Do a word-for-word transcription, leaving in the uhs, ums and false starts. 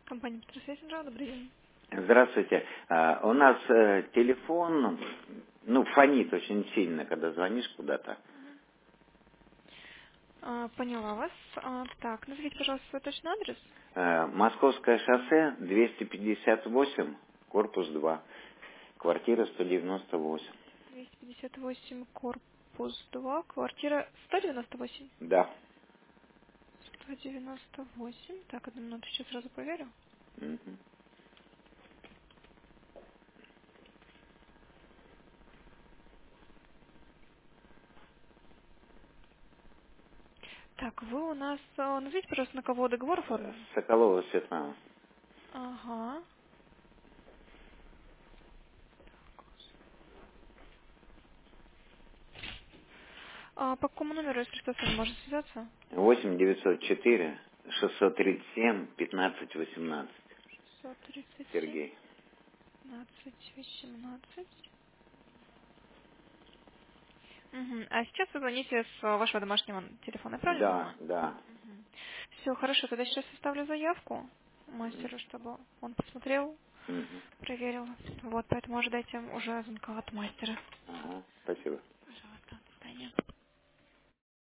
Компания Петросвязь, добрый день. Здравствуйте. А, У нас э, телефон, ну, фонит очень сильно, когда звонишь куда-то. А, поняла вас. А, так, назовите, пожалуйста, свой точный адрес. Э, Московское шоссе, двести пятьдесят восемь, корпус два, квартира сто девяносто восемь. двести пятьдесят восемь, корпус два, квартира сто девяносто восемь. Да. сто девяносто восемь. Так, одну минуту, сейчас сразу проверю. Мгм. Так, вы у нас, а, назовите, пожалуйста, на кого договор Э, оформлен? Соколова Светлана. Ага. А по какому номеру, если что, с вами можно связаться? восемь девятьсот четыре шестьсот тридцать семь пятнадцать восемнадцать. шестьсот тридцать семь, Сергей. пятнадцать восемнадцать. Угу. А сейчас вы звоните с а, вашего домашнего телефона, я правильно Да, понимаю? да. Все, хорошо, тогда сейчас составлю заявку мастеру, чтобы он посмотрел, Мгм. проверил. Вот, поэтому ожидайте уже звонка от мастера. Ага, спасибо.